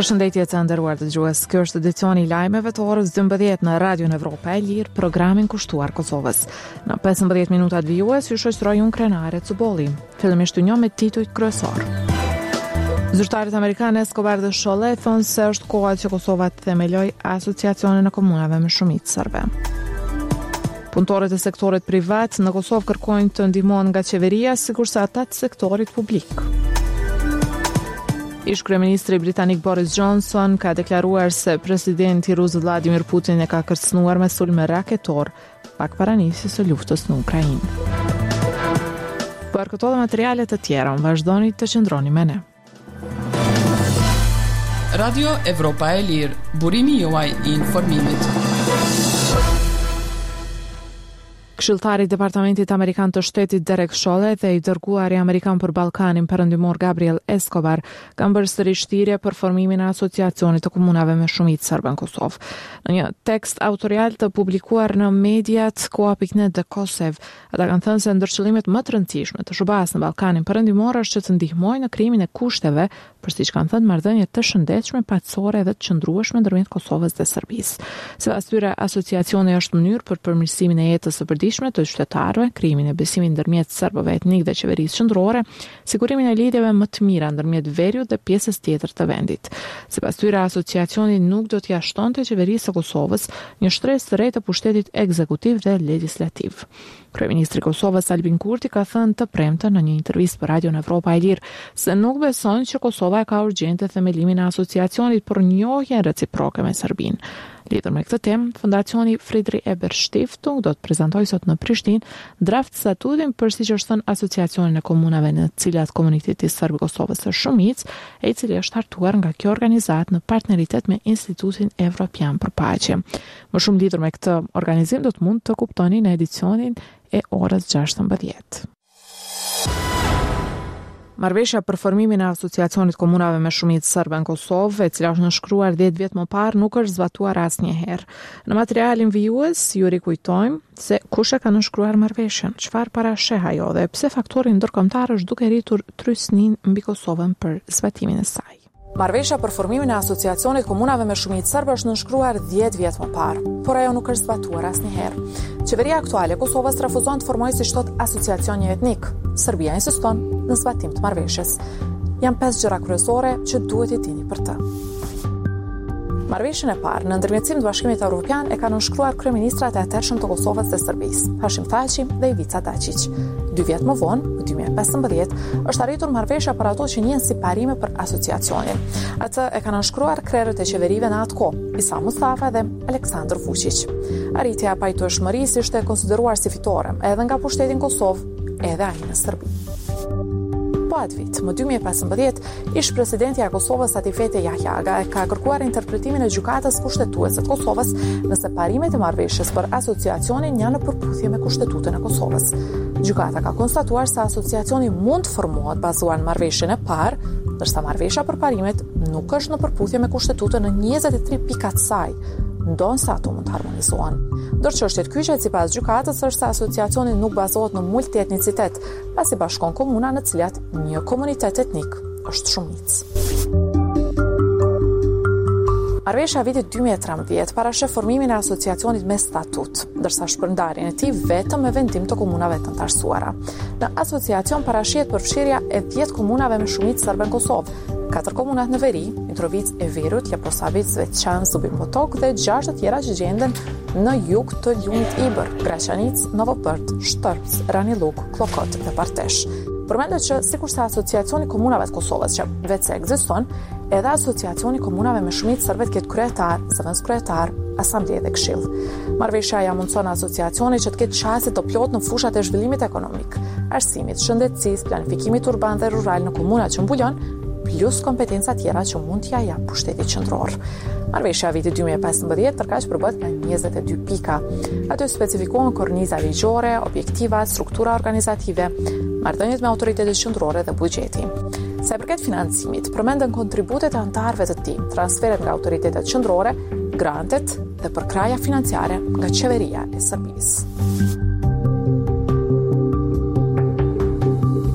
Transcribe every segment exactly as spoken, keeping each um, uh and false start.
Përshëndetje të nderuar dëgjues, ky është edicioni i lajmeve të orës dymbëdhjetë në Radion Evropa e Lirë, programin kushtuar Kosovës. Në pesëmbëdhjetë minutat vijues ju shoqëroj unë Krenare Cubolli. Fillimisht të njohim me titujt kryesor. Zyrtarit amerikan Escobar dhe Sholle thonë se është koha që Kosova të themeloj asociacionin e komunave me shumicë serbe. Punëtorët e sektorit privat në Kosovë kërkojnë të ndihmohen nga qeveria, sikurse ata të sektorit publik. Ish kryeministri britanik Boris Johnson ka deklaruar se presidenti rus Vladimir Putin e ka kërcënuar me sulme raketor pak para nisjes së luftës në Ukrainë. Për këto dhe materiale të tjera, vazhdoni të qëndroni me ne. Radio Evropa e Lirë, burimi juaj i informimit. Këshilltari i Departamentit Amerikan të Shtetit Derek Sholle dhe i dërguari amerikan për Ballkanin perëndimor Gabriel Escobar kanë bërë sërish thirrje për formimin e asociacionit të komunave me shumicë serbe në Kosovë. Në një tekst autorial të publikuar në mediat koha pikë net dhe Kosev, ata kanë thënë se ndër qëllimet më të rëndësishme të S B A-s në Ballkanin perëndimor është që të ndihmojë në krijimin e kushteve për siç kanë thënë marrëdhënie të shëndetshme, paqësore dhe të qëndrueshme ndërmjet Kosovës dhe Serbisë. Sipas tyre, asociacioni është mënyrë për përmirësimin e jetës së përditshme të qytetarëve, krijimin e besimit ndërmjet serbëve etnik dhe qeverisë qendrore, sigurimin e lidhjeve më të mira ndërmjet veriut dhe pjesës tjetër të vendit. Sipas tyre, asociacioni nuk do t'i jashtonte qeverisë së Kosovës një shtresë të re të pushtetit ekzekutiv dhe legjislativ. Kryeministri i Kosovës Albin Kurti ka thënë të premten në një intervistë për Radion Evropa e Lirë se nuk beson që Kosova e ka urgjente themelimin e asociacionit për njohjen reciproke me Serbinë. Lidhur me këtë temë, Fondacioni Friedrich Ebert Stiftung do të prezantojë sot në Prishtinë draft statutin për siç është thënë asociacionin e komunave në të cilat komuniteti serb i Kosovës është shumicë, e i cili është hartuar nga kjo organizatë në partneritet me Institutin Evropian për Paqe. Më shumë lidhur me këtë organizim do të mund të kuptoni në edicionin e orës gjashtëmbëdhjetë. Marrëveshja për formimin e asociacionit komunave me shumicë serbe në Kosovë, e cila është nënshkruar dhjetë vjet më parë, nuk është zbatuar asnjëherë. Në materialin vijues ju rikujtojmë se kush e ka nënshkruar marrëveshjen, çfarë parasheh ajo dhe pse faktori ndërkombëtar është duke rritur trysnin mbi Kosovën për zbatimin e saj. Marrëveshja për formimin e asociacionit komunave me shumicë serbe është nënshkruar dhjetë vjet më parë, por ajo nuk është zbatuar asnjëherë. Qeveria aktuale e Kosovës refuzon të formojë siç thot asociacion një etnik. Serbia insiston në zbatim të marrëveshjes. Janë pesë gjëra kryesore që duhet i dini për të. Marrëveshjen e parë në ndërmjetësim të Bashkimit Evropian e kanë nënshkruar kryeministrat e atëhershëm të Kosovës dhe Serbisë, Hashim Thaçi dhe Ivica Dačić. Dy vjet më vonë, në dy mijë e pesëmbëdhjetë, është arritur marrëveshja për ato që njihen si parime për asociacionin. Atë e kanë nënshkruar krerët e qeverive në atë kohë, Isa Mustafa dhe Aleksandar Vučić. Arritja e pajtueshmërisë ishte konsideruar si fitore edhe nga pushteti në Kosovë, edhe ai në Serbi. Po atë vit, më dy mijë e pesëmbëdhjetë, ish presidentja e Kosovës Atifete Jahjaga e ka kërkuar interpretimin e gjykatës kushtetuese të Kosovës nëse parimet e marrëveshjes për asociacionin janë në përputhje me Kushtetutën e Kosovës. Gjykata ka konstatuar se asociacioni mund të formohet bazuar në marrëveshjen e parë, ndërsa marrëveshja për parimet nuk është në përputhje me Kushtetutën në njëzet e tre pikat saj, ndonëse ato mund të harmonizohen. Ndër çështjet kyçet sipas gjykatës është se asociacioni nuk bazohet në multietnicitet, pasi bashkon komuna në të cilat një komunitet etnik është shumicë. Marrëveshja e vitit dy mijë e trembëdhjetë parasheh formimin e asociacionit me statut, ndërsa shpërndarjen e tij vetëm me vendim të komunave të antarësuara. Në asociacion parashihet përfshirja e dhjetë komunave me shumicë serbe në Kosovë, katër komunat në veri, Mitrovic e Verut, Leposavic, Zvečan, Zubin Potok dhe gjashtë të tjera që gjenden në jug të Ljumit Ibër, Graçanic, Novopërt, Shtrpës, Raniluk, Klokot dhe Partesh. Përmendet që sikurse asociacioni komunave të Kosovës që vetë ekziston, edhe asociacioni komunave me shumicë serbe ketë kryetar, zëvendës kryetar, asambleje dhe këshill. Marrëveshja ja mundson asociacionit që të ketë çësi të plotë në fushat e zhvillimit ekonomik, arsimit, shëndetësisë, planifikimit urban dhe rural në komunat që mbulon, plus kompetenca tjera që mund t'ja jap pushtetit qendror. Marrëveshja e vitit dy mijë e pesëmbëdhjetë tërkaq përbëhet nga njëzet e dy pika. Ato specifikohen korniza ligjore, objektivat, struktura organizative, marrëdhëniet me autoritetet qendrore dhe buxheti. Sa i përket financimit, përmenden kontributet e antarëve të tij, transferet nga autoritetet qendrore, grantet dhe përkraja financiare nga qeveria e Serbisë.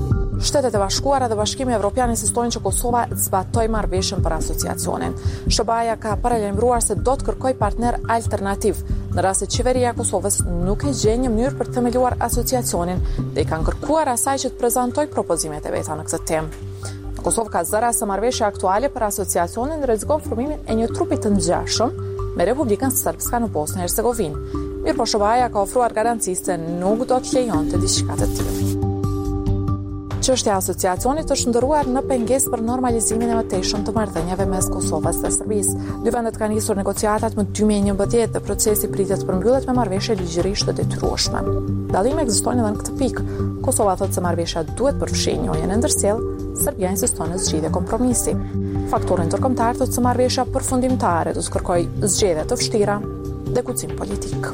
Shtetet e Bashkuara dhe Bashkimi Evropian insistojnë që Kosova të zbatojë marrëveshjen për asociacionin. S B A-ja ka paralajmëruar se do të kërkojë partner alternativ në rast se qeveria e Kosovës nuk e gjen një mënyrë për të themeluar asociacionin dhe i kanë kërkuar asaj që të prezantojë propozimet e veta në këtë temë. Në Kosovë ka zëra se marrëveshja aktuale për asociacionin rrezikon formimin e një trupi të ngjashëm me Republikën Srpska në Bosnjë e Hercegovinë. Mirë po S B A-ja ka ofruar garanci se nuk do të lejonte diçka të tillë. Çështja e asociacionit është ndërruar në pengesë për normalizimin e mëtejshëm të marrëdhënieve mes Kosovës dhe Serbisë. Dy vendet kanë nisur negociatat më dy mijë e njëmbëdhjetë dhe procesi pritet të përmbyllet me marrëveshje ligjërisht të detyrueshme. Dallime ekzistojnë edhe në këtë pikë. Kosova thotë se marrëveshja duhet përfshijë njëjën e ndërsjell, Serbia insiston në zgjidhje kompromisi. Faktorin ndërkombëtar thotë se marrëveshja përfundimtare do të kërkojë zgjedhje të vështira dhe kucim politik.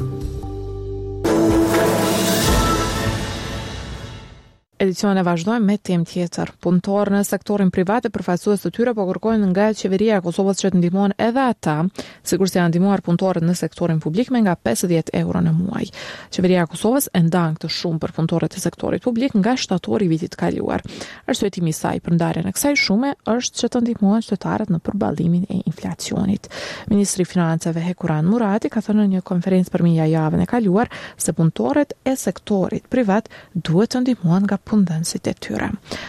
Edicionin e vazhdojmë me temë tjetër. Punëtorë në sektorin privat e përfaqësues të tyre po kërkojnë nga qeveria e Kosovës që të ndihmojnë edhe ata, sigurisht janë ndihmuar punëtorët në sektorin publik me nga pesëdhjetë euro në muaj. Qeveria e Kosovës e ndan këtë shumë për punëtorët e sektorit publik nga shtatori i vitit të kaluar. Arsyetimi i saj për ndarjen e kësaj shume është që të ndihmohen qytetarët në përballimin e inflacionit. Ministri i Financave Hekuran Murati ka thënë në një konferencë për media javën e kaluar se punëtorët e sektorit privat duhet të ndihmohen nga punëdhënësit e tyre.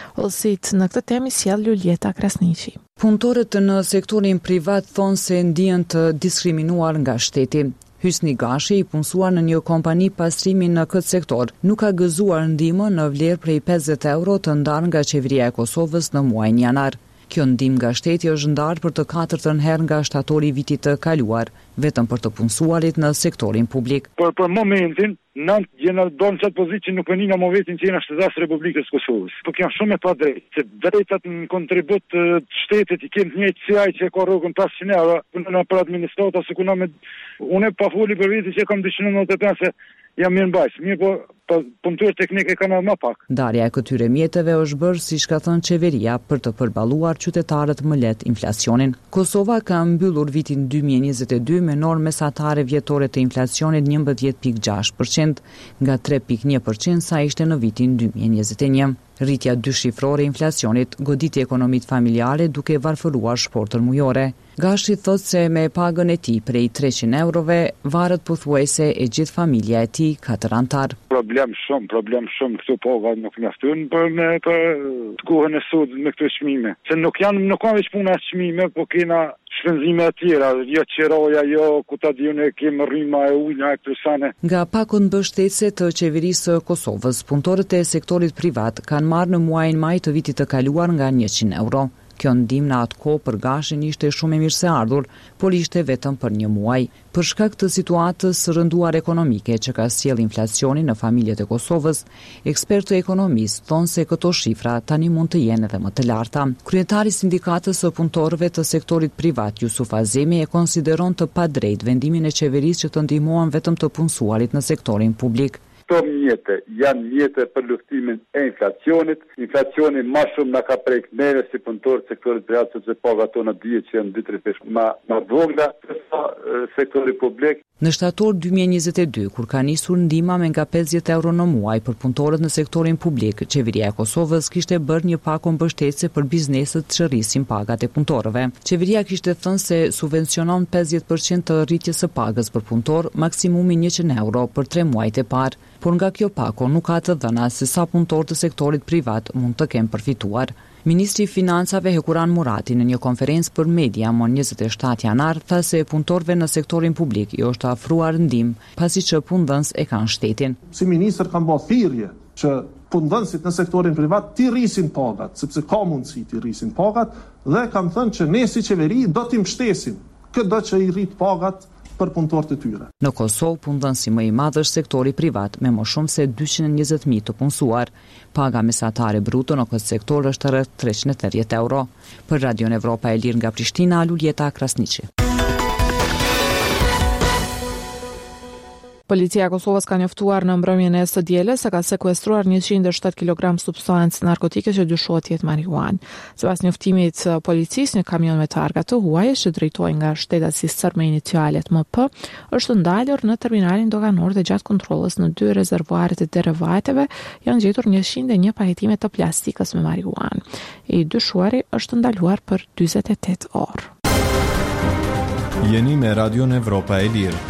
Ose në këtë temë sjell Julieta Krasniqi. Punëtorët në sektorin privat thonë se ndihen të diskriminuar nga shteti. Hysni Gashi, i punësuar në një kompani pastrimi në këtë sektor, nuk ka gëzuar ndihmën në vlerë prej pesëdhjetë euro të ndarë nga qeveria e Kosovës në muajin janar. Kjo ndihmë nga shteti është ndarë për të katërtën herë nga shtatori i vitit të kaluar, vetëm për të punësuarit në sektorin publik. Por për momentin, nënt jena donë qatë pozitë që nuk venin nga movetin që jena shtetas Republikës Kosovës. Po kjo shumë e pa drejtë, se drejtat në kontribut të shtetit i kemë të njëjtë si ai që e ka rrugën pesëqind euro, punën për administrata, se kuna me unë pa foli për vitin që kam dyqind e nëntëdhjetë e pesë jam mirë mbajs, mirë po punëtor teknike kanë më pak. Ndarja e këtyre mjeteve është bërë, siç ka thënë qeveria, për të përballuar qytetarët më lehtë inflacionin. Kosova ka mbyllur vitin dy mijë e njëzet e dy me normë mesatare vjetore të inflacionit njëmbëdhjetë pikë gjashtë përqind, nga tre pikë një përqind sa ishte në vitin dy mijë e njëzet e një. Rritja dyshifrore e inflacionit goditi ekonomitë familjare duke varfëruar shportën mujore. Gashi thot se me pagën e tij prej treqind eurove varet pothuajse e gjithë familja e tij katër antar. Problem shumë, problem shumë këtu paga nuk mjaftojnë për me për të kohën e sot me këto çmime. Se nuk janë nuk ka veç puna e çmime, po kena shpenzime të tjera, jo qeroja, jo ku ta diunë kemë rryma e ujna e këto sane. Nga pakon mbështetëse të qeverisë së Kosovës, punëtorët e sektorit privat kanë marrë në muajin maj të vitit të kaluar nga njëqind euro. Kjo ndihmë në atë kohë për Gashin ishte shumë e mirëseardhur, por ishte vetëm për një muaj. Për shkak të situatës së rënduar ekonomike që ka sjellë inflacionin në familjet e Kosovës, ekspertë ekonomistë thonë se këto shifra tani mund të jenë edhe më të larta. Kryetari i sindikatës së punëtorëve të sektorit privat, Jusuf Azemi, e konsideron të padrejtë vendimin e qeverisë që të ndihmohen vetëm të punësuarit në sektorin publik. Këto mjete janë mjete për luftimin e inflacionit. Inflacioni më shumë na ka prek neve si punëtor të sektorit privat, sepse pagat tona dihet që janë dy tre fish më më vogla se sektori publik. Në shtator dy mijë e njëzet e dy, kur ka nisur ndihma me nga pesëdhjetë euro në muaj për punëtorët në sektorin publik, qeveria e Kosovës kishte bërë një pakon mbështetëse për bizneset që rrisin pagat e punëtorëve. Qeveria kishte thënë se subvencionon pesëdhjetë përqind të rritjes së pagës për punëtor, maksimumi njëqind euro për tre muajt e parë, por nga kjo pako nuk ka të dhëna se sa punëtorë të sektorit privat mund të kenë përfituar. Ministri i Financave Hekuran Murati në një konferencë për media më njëzet e shtatë janar tha se punëtorëve në sektorin publik i është afruar ndihmë pasi që punëdhënës e kanë shtetin. Si ministër kam bërë thirrje që punëdhënësit në sektorin privat t'i rrisin pagat, sepse ka mundësi t'i rrisin pagat, dhe kam thënë që ne si qeveri do t'i mbështesim këtë që i rrit pagat për punëtorët e tyre. Në Kosovë, punëdhënësi më i madh është sektori privat me më shumë se dyqind e njëzet mijë të punësuar. Paga mesatare bruto në këtë sektor është rreth treqind e tridhjetë euro. Për Radion Evropa e Lirë nga Prishtina, Julieta Krasniqi. Policia e Kosovës ka njoftuar në mbrëmjen e së dielës se ka sekuestruar njëqind e shtatë kilogram substancë narkotike që dyshohet jetë marijuanë. Sipas njoftimit të policisë, një kamion me targa të huaj që drejtoi nga shtetat si Sër me inicialet M P është ndalur në terminalin doganor dhe gjatë kontrollës në dy rezervuaret e derivateve janë gjetur njëqind e një paketime të plastikës me marijuanë. I dyshuari është ndaluar për dyzet e tetë orë. Jeni me Radion Evropa e Lirë.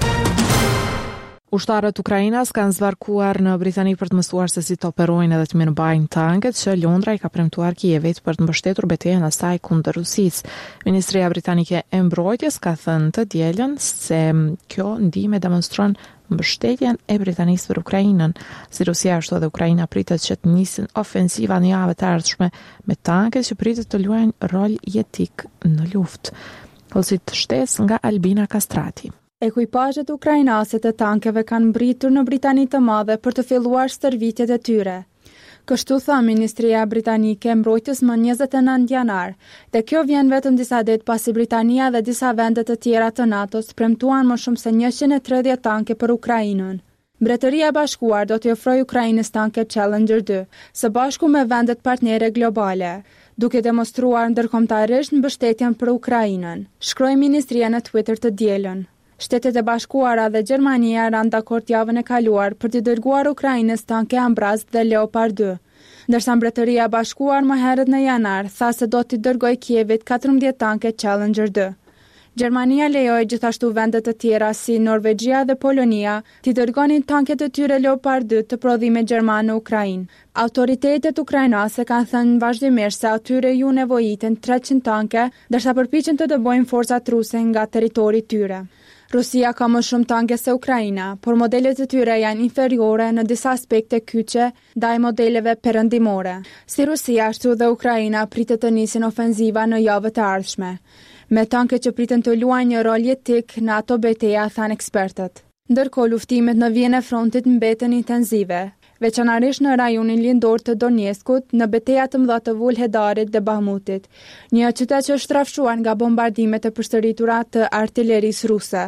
Ushtarët Ukrainas kanë zvarkuar në Britani për të mësuar se si të operojnë edhe të mirëmbajnë tanket që Londra i ka premtuar Kievit për të mbështetur betejën e saj kundër Rusisë. Ministria britanike e mbrojtjes ka thënë të dielën se kjo ndihmë demonstron mbështetjen e Britanisë për Ukrainën. Si Rusia ashtu edhe Ukraina pritet që të nisin ofensiva në javët e ardhshme me tanket që pritet të luajnë rol jetik në luftë. Kolësit shtesë nga Albina Kastrati. Ekuipazhet ukrainase të tankeve kanë mbritur në Britani të Madhe për të filluar stërvitjet e tyre. Kështu tha Ministria Britanike e Mbrojtjes më njëzet e nëntë janar, dhe kjo vjen vetëm disa ditë pasi Britania dhe disa vende të tjera të NATO-s premtuan më shumë se njëqind e tridhjetë tanke për Ukrainën. Mbretëria e Bashkuar do t'i ofrojë Ukrainës tanke Challenger dy, së bashku me vendet partnere globale, duke demonstruar ndërkombëtarisht mbështetjen për Ukrainën, shkroi ministria në Twitter të dielën. Shtetet e Bashkuara dhe Gjermania ranë dakord javën e kaluar për të dërguar Ukrainës tanke Ambraz dhe Leopard dy, ndërsa Mbretëria e Bashkuar më herët në janar tha se do t'i dërgojë Kievit katërmbëdhjetë tanke Challenger dy. Gjermania lejoi gjithashtu vendet të tjera si Norvegjia dhe Polonia t'i dërgonin tanket e tyre Leopard dy të prodhimit gjerman në Ukrainë. Autoritetet ukrainase kanë thënë vazhdimisht se atyre ju nevojiten treqind tanke, ndërsa përpiqen të dëbojnë forcat ruse nga territori i tyre. Rusia ka më shumë tanke se Ukraina, por modelet e tyre janë inferiore në disa aspekte kyçe ndaj modeleve perëndimore. Si Rusia ashtu dhe Ukraina pritet të nisin ofenziva në javët e ardhshme, me tanke që priten të luajnë një rol jetik në ato betejë, thanë ekspertët. Ndërkohë luftimet në vijën e frontit mbeten intensive, veçanërisht në rajonin lindor të Donetskut, në betejë të mëdha të Vuhledarit dhe Bahmutit, një qytet që është rrafshuar nga bombardimet e përsëritura të artillerisë ruse.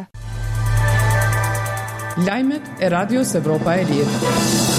Lajmet e Radios Evropa e Lirë.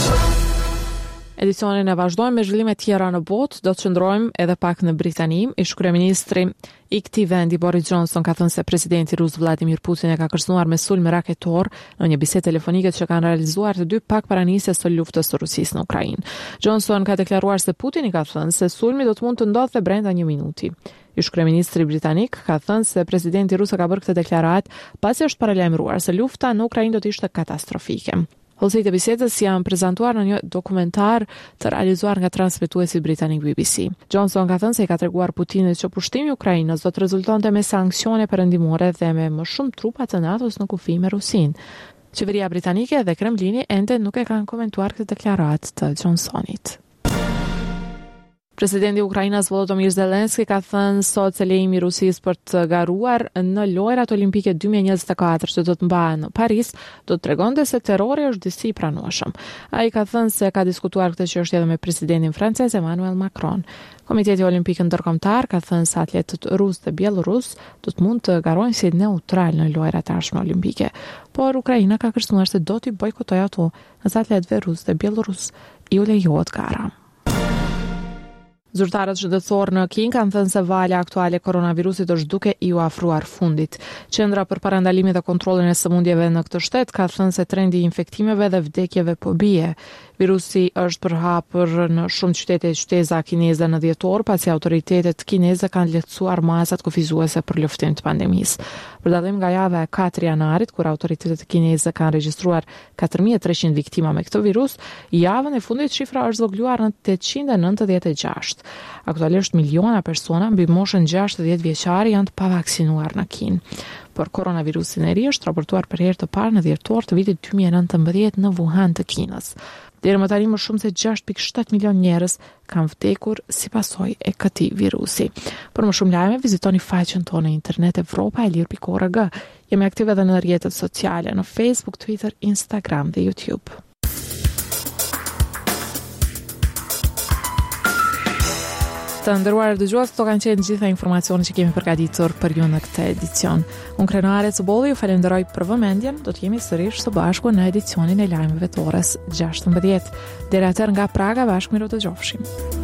Edicionin e vazhdojmë me zhvillime tjera në botë, do të qëndrojmë edhe pak në Britani. Ish kryeministri i këtij vendi Boris Johnson ka thënë se presidenti rus Vladimir Putin e ka kërcënuar me sulm raketor në një bisedë telefonike që kanë realizuar të dy pak para nisjes së luftës së Rusisë në Ukrainë. Johnson ka deklaruar se Putin i ka thënë se sulmi do të mund të ndodhte brenda një minuti. Ish kryeministri britanik ka thënë se presidenti rus ka bërë këtë deklaratë pasi është paralajmëruar se lufta në Ukrainë do të ishte katastrofike. Hollësit e bisedës janë prezantuar në një dokumentar të realizuar nga transmetuesi britanik B B C. Johnson ka thënë se i ka treguar Putinit që pushtimi i Ukrainës do të rezultonte me sanksione perëndimore dhe me më shumë trupa të NATO-s në kufi me Rusinë. Qeveria britanike dhe Kremlini ende nuk e kanë komentuar këtë deklaratë të Johnsonit. Presidenti i Ukrainës Volodymyr Zelensky ka thënë sot se lejimi i Rusisë për të garuar në lojrat olimpike dy mijë e njëzet e katër që do të mbahen në Paris do të tregonte se terrori është disi i pranueshëm. Ai ka thënë se ka diskutuar këtë çështje edhe me presidentin francez Emmanuel Macron. Komiteti Olimpik Ndërkombëtar ka thënë se atletët rusë dhe bielorus do të mund të garojnë si neutral në lojrat e ardhshme olimpike, por Ukraina ka kërcënuar se do t'i bojkotojë ato, nëse atletëve rusë dhe bielorus i u lejohet gara. Zyrtarët shëndetësor në Kinë kanë thënë se valja aktuale e koronavirusit është duke i u afruar fundit. Qendra për parandalimin dhe kontrollin e sëmundjeve në këtë shtet ka thënë se trendi i infektimeve dhe vdekjeve po bie. Virusi është përhapur në shumë qytete e qyteza kineze në dhjetor, pasi autoritetet kineze kanë lehtësuar masat kufizuese për luftim të pandemisë. Për dallim nga java e katër janarit, kur autoritetet kineze kanë regjistruar katër mijë e treqind viktima me këtë virus, javën e fundit shifra është zvogëluar në tetëqind e nëntëdhjetë e gjashtë. Aktualisht miliona persona mbi moshën gjashtëdhjetë e dhjetë vjeçare janë të pavaksinuar në Kinë. Por koronavirusin e ri është raportuar për herë të parë në dhjetor të vitit dy mijë e nëntëmbëdhjetë në Wuhan të Kinës. Deri më tani më shumë se gjashtë pikë shtatë milion njerëz kanë vdekur si pasojë e këtij virusi. Për më shumë lajme vizitoni faqen tonë në internet evropa e lirë pikë org. Jemi aktive edhe në rrjetet sociale në Facebook, Twitter, Instagram dhe YouTube. Të nderuar dëgjues, këto kanë qenë gjitha informacionet që kemi përgatitur për ju në këtë edicion. Unë Krenare Cëbolli ju falenderoj për vëmendjen. Do të jemi sërish së bashku në edicionin e lajmeve të orës gjashtëmbëdhjetë. Deri atëherë nga Praga bashkë miru të dëgjofshim.